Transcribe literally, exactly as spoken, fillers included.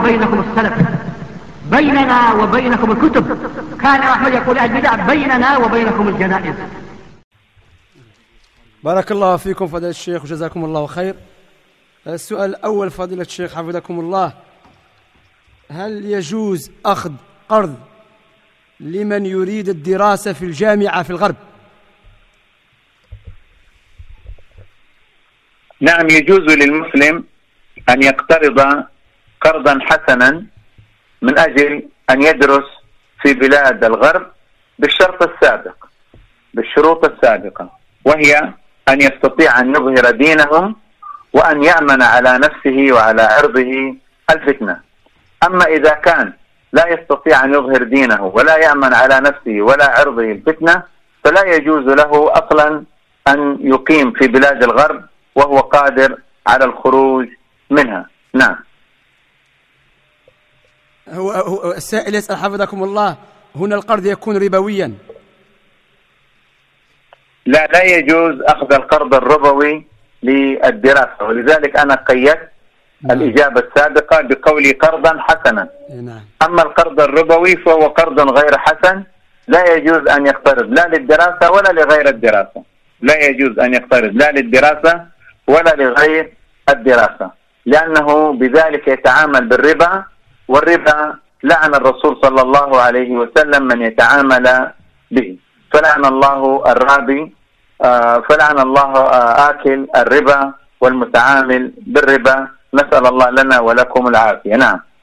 وبينكم السلف، بيننا وبينكم الكتب. كان أحمد يقول البدع بيننا وبينكم الجنائز. بارك الله فيكم فضيلة الشيخ وجزاكم الله خير. السؤال الأول فضيلة الشيخ حفظكم الله: هل يجوز أخذ قرض لمن يريد الدراسة في الجامعة في الغرب؟ نعم، يجوز للمسلم أن يقترض قرضا حسنا من أجل أن يدرس في بلاد الغرب بالشرط السابق بالشروط السابقة، وهي أن يستطيع أن يظهر دينهم وأن يأمن على نفسه وعلى عرضه الفتنة. أما إذا كان لا يستطيع أن يظهر دينه ولا يأمن على نفسه ولا عرضه الفتنة، فلا يجوز له أصلا أن يقيم في بلاد الغرب وهو قادر على الخروج منها. نعم. هو, هو السائل يسأل حفظكم الله: هنا القرض يكون ربويا؟ لا، لا يجوز أخذ القرض الربوي للدراسة، ولذلك أنا قيدت نعم. الإجابة السابقة بقولي قرضا حسنا. نعم. أما القرض الربوي فهو قرض غير حسن، لا يجوز أن يقترض لا للدراسة ولا لغير الدراسة، لا يجوز أن يقترض لا للدراسة ولا لغير الدراسة، لأنه بذلك يتعامل بالربا، والربا لعن الرسول صلى الله عليه وسلم من يتعامل به، فلعن الله الرابي فلعن الله آكل الربا والمتعامل بالربا. نسأل الله لنا ولكم العافية. نعم.